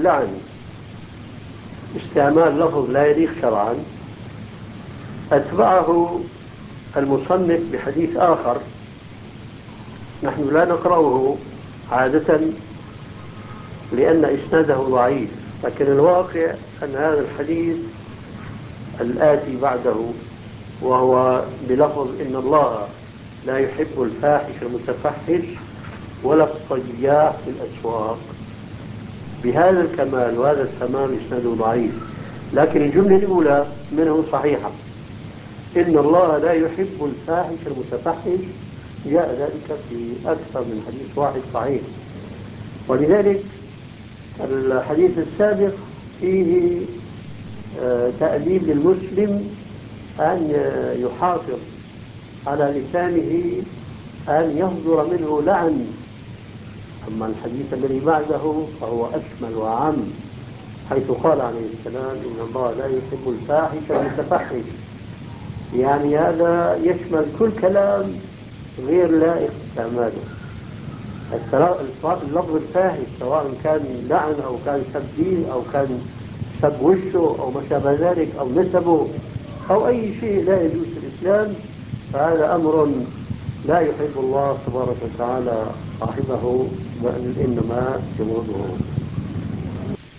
اللعن استعمال لفظ لا يليق شرعا، أتبعه المصنف بحديث آخر نحن لا نقرأه عادة لأن إسناده ضعيف، لكن الواقع أن هذا الحديث الآتي بعده وهو بلفظ إن الله لا يحب الفاحش المتفحش ولا الصياح في الأسواق، بهذا الكمال وهذا التمام إسناده ضعيف، لكن الجملة الأولى منه صحيحة، إن الله لا يحب الفاحش المتفحش، جاء ذلك في أكثر من حديث واحد صحيح. ولذلك الحديث السابق فيه تأديب للمسلم أن يحافظ على لسانه أن يصدر منه لعن. أما الحديث الذي بعده فهو أشمل وأعم، حيث قال عليه السلام إن الله لا يحب الفاحش المتفحش، يعني هذا يشمل كل كلام غير لائق استعماله. اللفظ الفاحش سواء كان لعن أو كان سب دين أو كان سب وشه أو ما شابه ذلك أو نسبه أو أي شيء لا يجوز في الإسلام، فهذا أمر لا يحب الله تبارك وتعالى صاحبه، بل إنما يبغضه.